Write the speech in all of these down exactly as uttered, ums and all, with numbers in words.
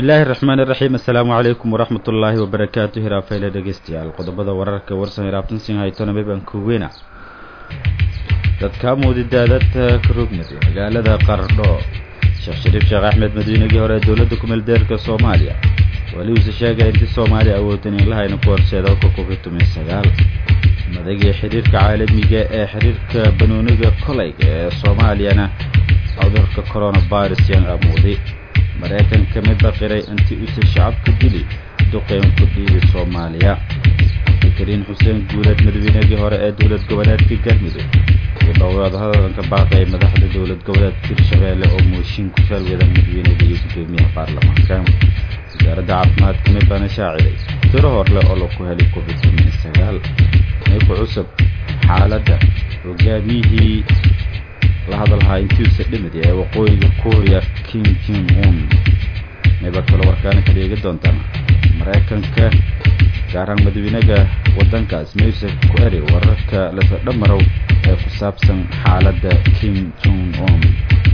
الله الرحمن الرحيم السلام عليكم ورحمة الله وبركاته رافائيل dhegeystayaal qodobada wararka warsan raabtan siin haytona meeban kuweena dadka moodidada karugmad magaalada Qardho Sheekh Shariif Sheekh Ahmed Madiinagi hore dawladda ku meel deerka Soomaaliya wali uu sheegay in Soomaaliya awoodin in la hayno qorsheeda ku covid sagaal madaxii xiriirka caalamiga ee xiriirka banooniga kolayga ee Soomaaliyana cudurka coronavirus yan amoodi mareykan kamid baqiray intii uu shacabka dili duqeyn ku dhigay Soomaaliya Karin Hussein Guulad madaxweynihii hore ee dawlad goboleedka Galmudug iyo dowlad hadalka baaqay madaxda dawlad goboleedka Hirshabeelle oo mooshin ku falwada madaxweynihii gudoomiyaha baarlamaanka wasaaradda caafimaadka midbana shaaciday tiro horle oo lagu helay covid sagaal ay ku cusub xaaladda hogaamiyihii la hadalhaa intii uu sadhimay ee waqooyiga Korea Kim Jong Un meeba kala warkaan ka dhigay doontaan mareykanka gaaraan madaxweynaha wadankaas meesha ku eray wararka la soo dhamarow ee ku saabsan xaaladda Kim Jong Un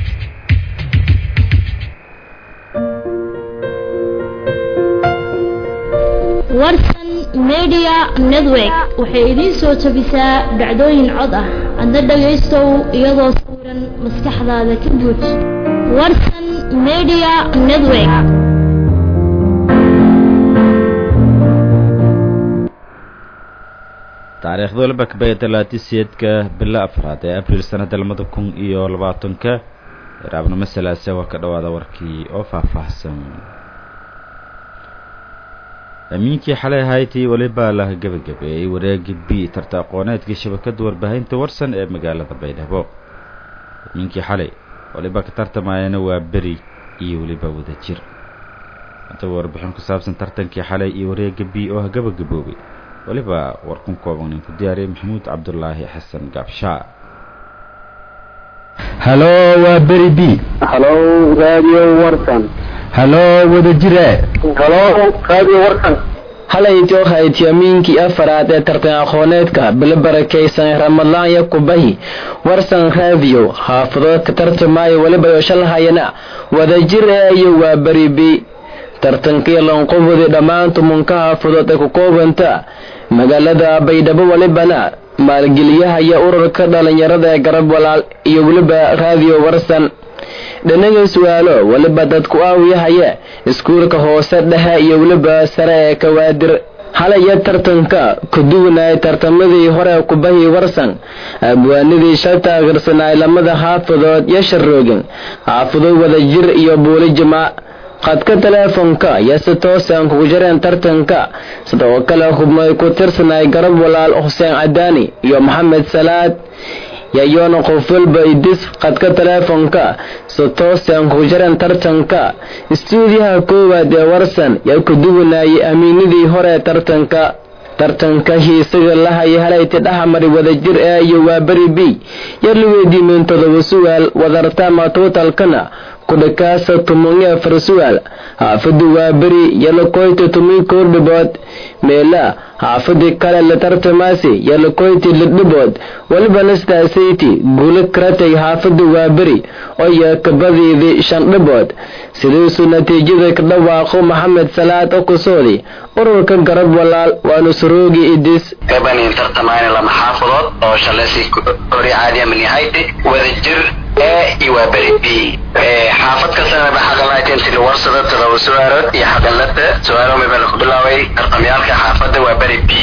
warsan media network waxay idin soo tabisaa dhacdooyin cod ah adna dhageystow iyadoo suuran maskaxdaada ka buux warsan media network taariikhda laba kabay talaatiseedka bila afraad ee abriil sanada laba kun iyo labaatan ka raabna masalaase waa ka dhawaada warkii oo faahfaahsan aminkii xalay haytii waliba la gabagabay wareeg bi tartaaqooneedka shabakada warbaahinta warsan ee magaalada Baydhabo aminkii xalay waliba ka tartamayna waa bari iyo waliba wada jir inta warbixin ku saabsan tartankii xalay iyo wareeg bi oo gabagaboobay waliba warkun kooban ku diyaariyay Maxamuud Cabdullaahi Xasan Gabsha Hello waa bari bi Hello radio warsan Hello wada jire Hello radio warsan halay jooxay tiamiinki afaraad ee tartan aqooneedka bil barakeysan Ramadaan ya kubahi warsan radio xaafado ka tartamay waliba oo shalahayna wada jire iyo waa bari bi tartankii lanqoobada dhammaan tumunka xaafado ku koobanta magaalada Baydhabo walibana maalgeliyaha iyo ururka dhalinyarada ee garab walaal iyo waliba radio warsan dhanaga su'aalo waliba dadku aawiyahaya iskuulka hoose dhexe iyo waliba sare ee kawaadir halaya tartanka ku duwanay tartamadii hore ku bahi warsan abwaanidii shata garsanay lamada xaafadood iyo sharroogin xaafado wada jir iyo booli jamaa qadka teleefanka ya si toosan ku jireen tartanka sidoo kale xubnay ku tirsanay garab walaal Hussein Adani iyo Maxamed Salaad yayoona qofalba idis qadka teleefanka si toosan ku jireen tartanka istuudiyaha koowaad ee warsan ya ku duwanay amiinidii hore tartanka tartanka hiisaga la hayay dhaxmari wada jir ee iyo waa bari bi yar weydii todoba su'aal wadarta ma totalkana kudakaasa tumunga farsual haafadu waa bari yala koyta tumi kordhibood meela haafadi kale la tartamasi yala koyti lidhibood waliba nastaasiti guula karatay haafadu waa bari oo ya kabadiidi shan dhibood sidoo natiijada ka dhawaaqo Maxamed Salaad oo ku soodi ururka garab walaal waanu suroogi idis kabani tartamayna lama xaafadood oo shalasi kori caadi min hayte wada jir ee iwa bari bi ee xaafad ka sanaba xaqalaayeen si warsada tadawus su'aalo iyo xaqalada su'aalo mabal ku bilaaway tartamyaalka xaafada waa bari bi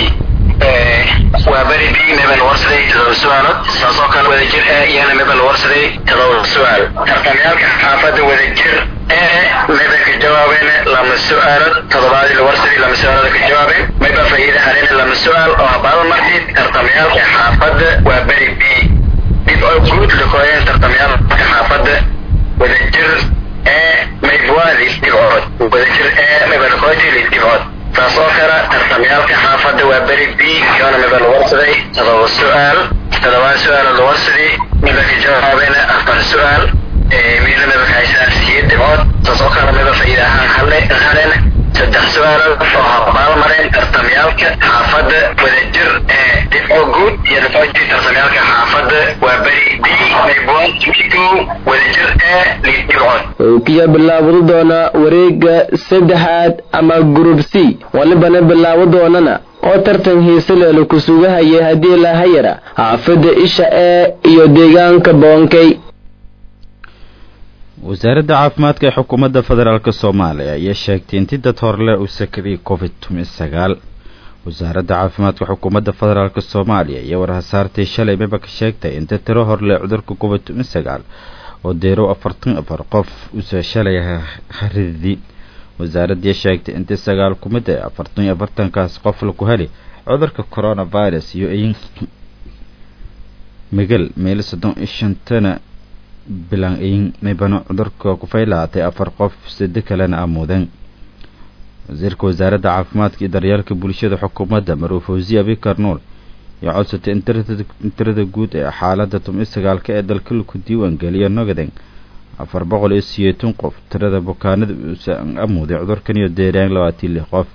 ee waa bari bi mabal warsaday tadawus su'aalo saasoo kale wada jir ee iyana mabal warsaday tadawus su'aalo tartamyaalka xaafada wada jir ee mabal ka jawaabeen lama su'aalo tadawadi warsaday lama su'aalo ka jawaabeen mabal faa'iido haleen lama su'aal oo baal martid tartamyaalka xaafada waa bari bi dib oo guud la kooyay tartamyaalka xaafada wada jir ee maybwaadi dibcood wada jir ee mabal kooyay dibcood taasoo kale tartamyaalka xaafada waa bari bi yoona mabal warsaday tadawus su'aal tadawaa su'aal la warsaday mabal ka jawaabeen afar su'aal ee midna mabal haysan siyeed dibcood taasoo kale mabal faa'iido ahaan haleen saddex su'aalood oo abaalmarin tartamyaalka xaafadda wadajir ee dhibco guud iyo dhibcoodii tartamyaalka xaafadda waa beri b maybuan miko wadajir ee liidhibcood kiya bilaawadu doona wareega saddexaad ama group C walibana bilaawo doonana oo tartan hiise leh ku sugahayay hadii la hayra xaafadda isha ee iyo deegaanka Boonkay. wasaaradda caafimaadka ee xukuumadda federaalka Soomaaliya ayaa sheegtay in dad horle uu sakriye covid sagaal. wasaaradda caafimaadka xukuumadda federaalka Soomaaliya ayaa warhasaartay shalay maba ka sheegtay in tiro horle cudurka covid sagaal oo deero afartan iyo afar qof uu soo shalay xaridii. wasaaradda ayaa sheegtay in sagaal kumid ah afartan iyo afar kaas qof lagu helay cudurka coronavirus iyo in magal meel soddon iyo shan bilan in meebano cudurka ku faylaatay afar qof saddex kalena amuudan. wasiirka wasaaradda caafimaadka iyo daryeelka bulshada xukuumadda Marwo Fawzi Abikar Nuur iyo codsatay intirada guud ee xaaladda sagaal ee dalka ku diiwaan geliya noqdeen afar boqol iyo siddeetan qof. tirada bukaanada uu amuuday cudurkan iyo deeraan labaatan iyo lix qof.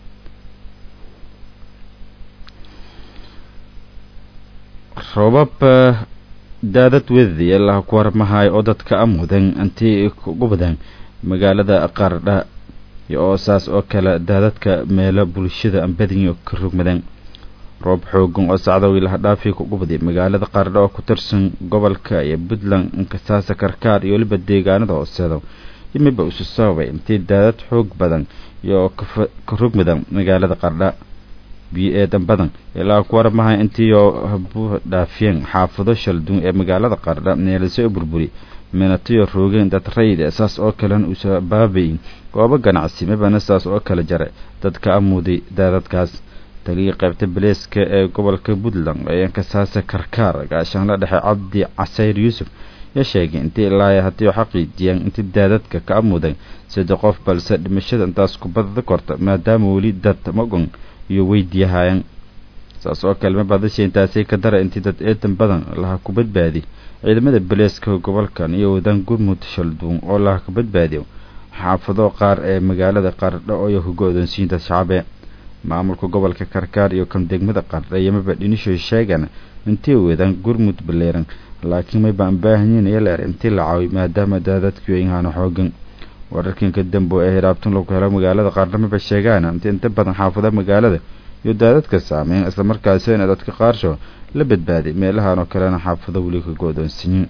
robab daadad weedii ilaa ku warmahay oo dadka amuudan intii ugu badan magaalada Qardha iyo saas oo kale daadadka meelo bulshada aan badin iyo ka rugmadan. roob xoogan oo sacdo ilaha dhaafi ku gubaday magaalada Qardha oo ku tirsan gobolka iyo Puntland inkasaasa karkaar iyo waliba deegaanada hooseeda imiba u sababay intii daadad xoog badan iyo ka rugmadan magaalada Qardha. biyeedan badan ilaa ku warmahay intii oo habu dhaafiyeen xaafado shaldun ee magaalada Qardha meelasoo burburi meelatiyo roogeen dad rayid asaas oo kale uu sabaabay goobo ganacsi mabana saas oo kale jaray dadka amuuday daadadkaas. taliye qaybta Baleeska ee gobolka Puntland ee ka saasa karkaar gaashan la dhaxay Cabdi Casayr Yusuf ya sheegay intii ilaa hadii xaqiijiyeen intii daadadka ka amuuday saddex qof balse dhimashada intaas ku badda korta maadaama wali dad magun iyo weydiyahayn. saas oo kale mabadashay intaasay ka daray intii dad eedan badan laha ku badbaadi ciidamada Baleeska gobolkan iyo wadan gurmud shaldun oo laha ka badbaadiyo xaafado qaar ee magaalada Qardha oo ay hoggaansiinta shacabka. maamulka gobolka Karkaar iyo kan degmada Qardha yamaba dhinisho sheegan intii wadan gurmud baleeran laakiin may baan baahanyiin yeelar intii la caawi maadaama daadadku ay ahaan xoogan. wararkan ka dambo ee hiraabtan lagu helo magaalada Qardha ma sheegaan intii inta badan xaafada magaalada iyo daadadka saameyn isla markaasina dadka qaarsho la badbaaday meelahan oo kale xaafado wali ka go'doonsiin.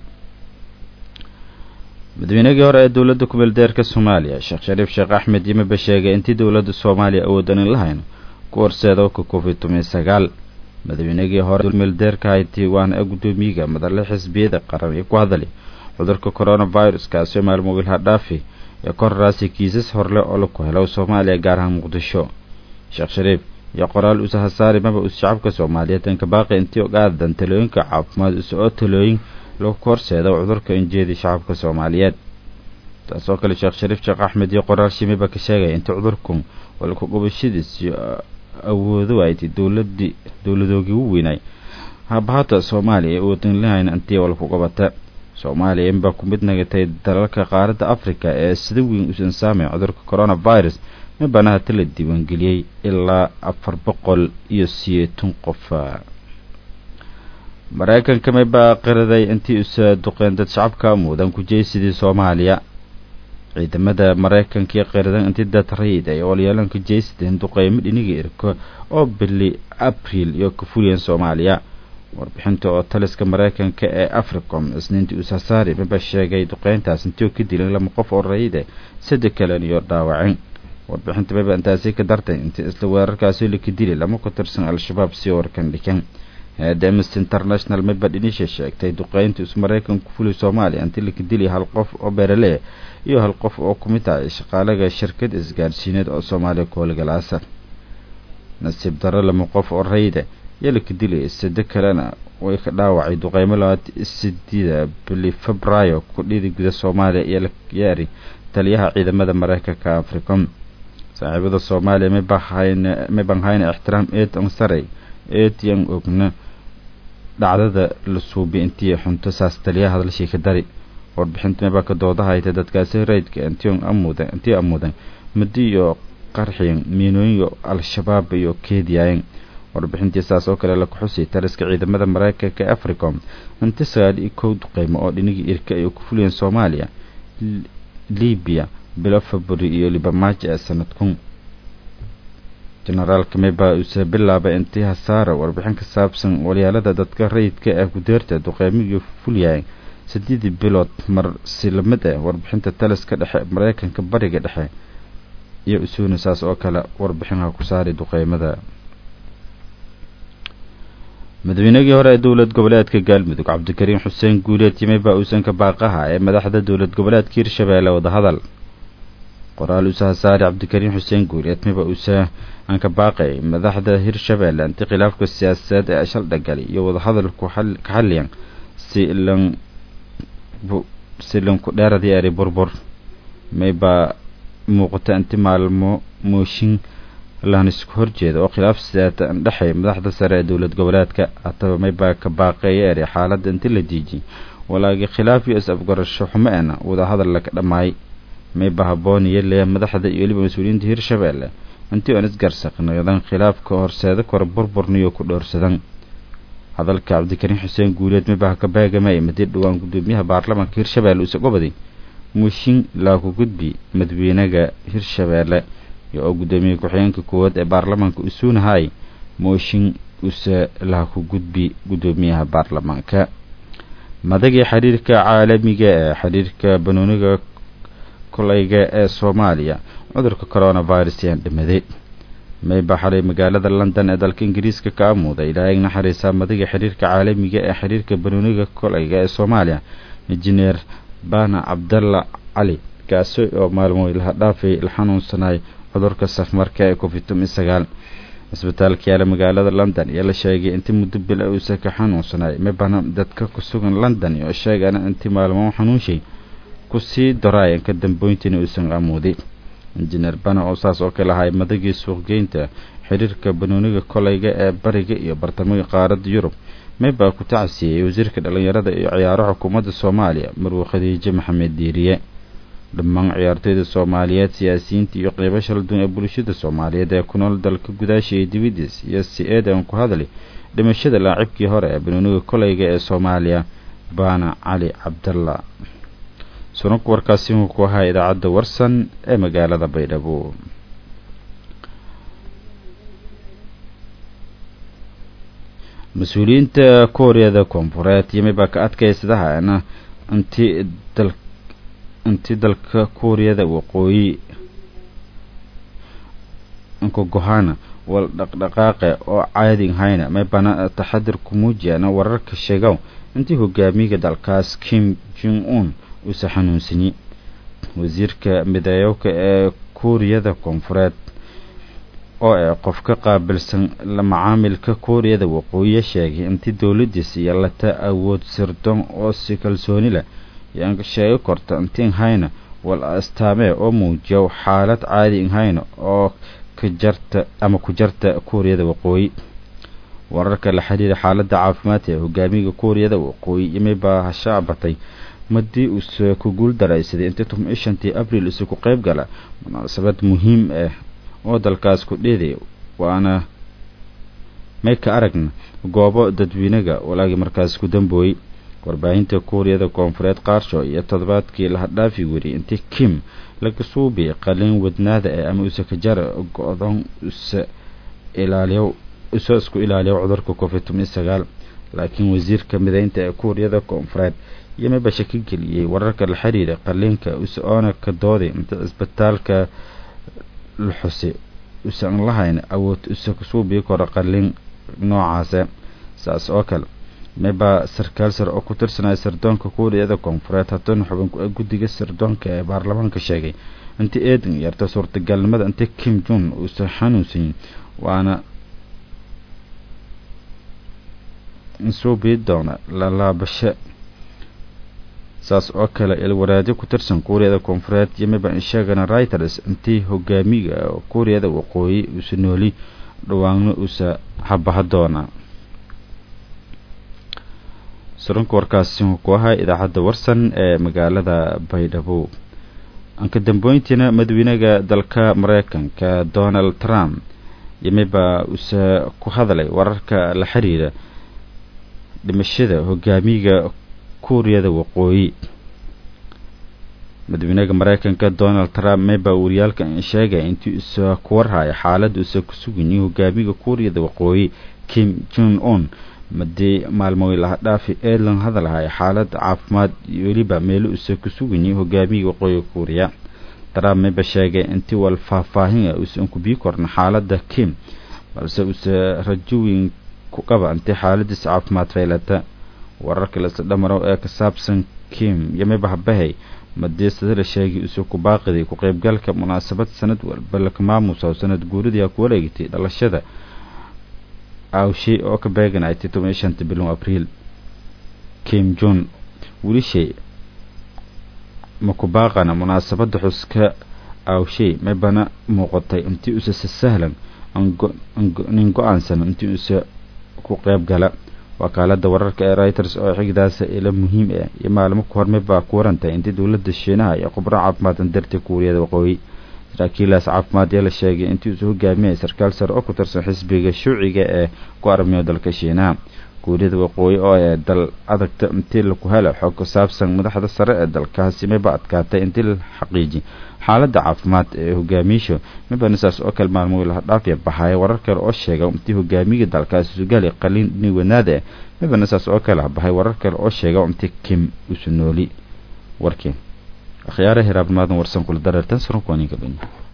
madaxweynihii hore ee dawladda ku meeldeerka Soomaaliya Sheekh Shariif Sheekh Axmed yimaba sheegay intii dawladda Soomaaliya awoodan in lahayn ku horseedo ka covid sagaal. madaxweynihii hore ee meeldeerka hayti waan gudoomiyaha madaxda xisbiyada qaran ee ku hadlay cudurka coronavirus kaas oo maalmo wilha dhaafi ee korraasi kiisas horle oo lagu helo Soomaaliya gaar ahaan Muqdisho. Sheekh Shariif ya qoraal u sahasaari maba u shacabka Soomaaliyeed in ka baaqay intii ogaadan talooyinka caafimaad soo talooyin loo korseedo cudurka injeedi shacabka Soomaaliyeed. taasoo kale Sheekh Shariif Sheekh Axmed iyo qoraal shimiba ka sheegay intii cudurku wal ku gubashadiis awoodo ay dawladdi dawladoogi u weynay habahata Soomaaliya oo tan lahayn intii wal ku qabata. Soomaaliya inba ku mid nagatay dalalka qaaradda Afrika ee sida weyn u saameeyay cudurka coronavirus mabana tala diiwaan geliyay ilaa afar boqol iyo siddeetan qof. Mareykanka ma baaqiraday intii u duqeyn dad shacabka mudan ku jeesidii Soomaaliya. ciidamada Mareykanka ee qiradan intii dad rayid ay walyalan ku jeesideen duqeymo dhiniga irko oo bili April iyo ku fuliyeen Soomaaliya. warbixinta oo taliska Mareykanka ee Africom isniintii u sasaari ma sheegay duqeyntaas intii ka dileen lama qof oo rayid ah saddex kale iyo dhaawaceen. warbixinta baba intaasay ka dartay intii isla weerarkaasi la ka dilay lama ku tirsan al-shabaab si warkan dhigan. Amnesty International ma badhinisha sheegtay duqeynta is Mareykanka ku fulay Soomaaliya intii la ka dilay hal qof oo beeraley iyo hal qof oo kumita shaqaalaha shirkad isgaarsiineed oo Soomaaliya ku howlgalaasa. nasiib darro lama qof oo rayid ah yala ka dilay saddex kalena way ka dhaawacay duqeymo labaatan iyo siddeed bili Febraayo ku dhidi gudaha Soomaaliya iyo la yaari taliyaha ciidamada Mareykanka Africom. saaxiibada Soomaaliya ma bahayn ma bahayn ixtiraam eed on saray eed yan ogna dhacdada la suubi intii xunto saas taliyaha hadalshii ka dari. warbixinta ma ka doodahay dadkaasi raydka intii amuudan intii amuudan madiyo qarxiyeen miinooyin al-shabaab iyo keediyeen warbixintii saas oo kale la ku xusay taliska ciidamada Mareykanka ee Africom inta sagaal iyo kow duqeymo oo dhinigii irka ay ku fuliyeen Soomaaliya Libya bilo February iyo Libamaan ee sanadkan General Kameba uu bilaabay intii hasaara warbixin ka saabsan waliyaalada dadka rayidka ah ku deerta duqeymiga fuliyay sideed bilood mar silmada warbixinta taliska dhexe Mareykanka bariga dhexe iyo isuuna saas oo kale warbixinaha ku saaray duqeymada madaxweynihii hore ee dawlad goboleedka Galmudug Cabdikariin Xuseen Guuleed Yimeba uusan ka baaqaha ee madaxda dawlad goboleedka Hirshabeelle wada hadal qoraal uu saari Cabdikariin Xuseen Guuleed Yimeba uusan aan ka baaqay madaxda Hirshabeelle inta khilaafka siyaasadeed ee shal dhagal iyo wada hadal ku xal ka xaliyaan si lan si lan ku dheeradii ay burbur mayba muuqata inta maalmo mooshin lan isku horjeeda oo khilaaf siyaasadeed dhaxay madaxda sare ee dawlad goboleedka ataba mayba ka baaqay xaaladda inta la diijin walaagi khilaaf iyo isafgarasho xumeena wada hadal la dhamaay mayba haboon yeelay madaxda iyo waliba mas'uuliyiinta Hirshabeelle intii aan isgarsaqnaydaan khilaafka horseeda kor burburniyo ku dhoorsadan hadalka Cabdikariin Xuseen Guuleed mayba ka baagamay madid dhawaan gudoomiyaha baarlamaanka Hirshabeelle uu sagobaday mushin la ku gudbi madaxweynaha Hirshabeelle iyo gudoomiye ku-xigeenka koowaad ee baarlamaanka Usuunahay mooshin usa la ku gudbi gudoomiyaha baarlamaanka madagii xiriirka caalamiga ee xiriirka banooniga kolayga ee Soomaaliya cudurka coronavirus ee dhimaday may baxay magaalada London ee dalka Ingiriiska ka amuuday ilaahay naxariisa madagii xiriirka caalamiga ee xiriirka banooniga kolayga ee Soomaaliya injineer Bana Abdalla Ali kaasoo oo maalmo ilaha dhaafay il xanuunsanay cudurka safmarka ee covid sagaal isbitaalka yaala magaalada London ayaa la sheegay intii muddo bil uu ka xanuunsanay mabana dadka ku sugan London iyo sheegana intii maalmo xanuunshay ku sii daraayan ka dambeyntii uu san amuuday injineer Bana oo saas oo kale ahay madagii suuqgeynta xiriirka banooniga kolayga ee bariga iyo bartamaha qaaradda Yurub mayba ku tacsiyay wasiirka dhalinyarada iyo ciyaaraha xukuumadda Soomaaliya Marwo Khadiija Maxamed Diiriye dhammaan ciyaartoyda Soomaaliyeed siyaasiyiinta iyo qaybo shal duwan ee bulshada Soomaaliyeed ee ku nool dalka gudaasha iyo dibadiisa iyo si eedan ku hadlay dhimashada laacibkii hore ee banooniga kolayga ee Soomaaliya Bana Ali Abdalla sunug warkaasi uu ku ahaa idaacadda Warsan ee magaalada Baydhabo mas'uuliyiinta Kooriyada Koonfureed Yimeba ka adkaysadaha inti dal intii dalka Kooriyada Waqooyi anku go'aana wal dhaqdhaqaaqe oo caadi ahayna may bana taxadir ku muujiyana wararka sheegaw intii hogaamiga dalkaas Kim Jong Un uu saxanuunsanyi wasiirka midayowka ee Kooriyada Koonfureed oo ay qof ka qaabilsan la macaamilka Kooriyada Waqooyi sheegay intii dawladdiisa yeelata awood sirdoon oo si kalsooni leh yaan sheego korta intii hayna wal astaame oo muujiyo xaalad caadi ahayna oo ka jarta ama ku jarta Kooriyada Waqooyi wararka la xiriira xaaladda caafimaad ee hogaamiga Kooriyada Waqooyi Yimeba shaabatay madii uu ku guul daraysaday intii shantii Abriil uu ku qayb gala munaasabad muhiim ah oo dalkaas ku dheeday waana may ka aragna goobo dadweynaha walaagi markaas ku dambooy warbaahinta Kooriyada Koonfureed qaarsho iyo toddobaadkii la dhaafi wari intii Kim laga suubi qalin wadnaada ee ama uu ka jar go'doon us ilaaliyo usoo isku ilaaliyo cudurka covid sagaal laakiin wasiirka mideynta ee Kooriyada Koonfureed Yimeba shaki geliyay wararka la xiriira qalinka usoona ka dooday inta isbitaalka la xusay usan lahayn awood usoo ka suubi karo qalin noocaas saas oo kale mayba sarkaal sar oo ku tirsanay sirdoonka Kooriyada Koonfureed haatan xubin guddiga sirdoonka ee baarlamaanka sheegay intii eedan yarta suurtagalnimada intii Kim Jong uu xanuunsan waana soo biidona la laabasho saas oo kale il waraadi ku tirsan Kooriyada Koonfureed Yimeba sheegana Reuters intii hogaamiga Kooriyada Waqooyi uu sinooli dhawaanno uu habaha doona surunka warkaasi ku ahaa idaacadda Warsan ee magaalada Baydhabo anka dambeyntiina madaxweynaha dalka Mareykanka Donald Trump yimiba usa ku hadlay wararka la xiriira dhimashada hogaamiga Kuuriyada Waqooyi madaxweynaha Mareykanka Donald Trump meba wariyalka sheegay intii uu ku warhayo xaaladda uu ku sugan yahay hogaamiga Kuuriyada Waqooyi Kim Jong Un madii maalmo la dhaafi ee lan hadalay xaalad caafimaad iyo waliba meel uu ku sugan yahay hogaamiga Waqooyi Kuuriya Trump meba sheegay intii wal faahfaahin uu ku bii korna xaaladda Kim balse uu rajooyin ku qaba intii xaaladdiisa caafimaad faylata wararka la sadamaro ee ka saabsan Kim yamiba habahay madii sidoo sheegay uu ku baaqday ku qaybgalka munaasabad sanad walba la maamuuso sanad guuridii ku wareegtay dhalashada awshi oo ka beeganay toban iyo shan bilow Abriil Kim Jong wilishay ma ku baaqana munaasabada xuska awshi mabana muuqatay intii uu si sahlan an go'aansan intii uu ku qaybgala wakaalada wararka ee Reuters oo xigdaas ila muhiim ah iyo maalmo ku hormay baa ku warantay intii dawladda Shiinaha iyo khubaro caafimaad darteed Kuuriyada Waqooyi saraakiilaas caafimaad ee la sheegay intii uu hogaamiyay sarkaal sare oo ku tirsan xisbiga shuuciga ee ku armiyo dalka Shiinaha Kuuriyada Waqooyi oo ay dal adagta intii la ku helo xog ku saabsan madaxda sare ee dalkaasi ma baadkaatay intii la xaqiijiyay xaaladda caafimaad ee hogaamiyaasha mabanasaas oo kale maalmo la dhaafay baxay warar kale oo sheegay intii hogaamiga dalkaasi uu galay qalin niwanaade mabanasaas oo kale baxay warar kale oo sheegay intii Kim uu nooli warkeen akhyaaraha raabnimada warsan kula darartan saran kooniga bani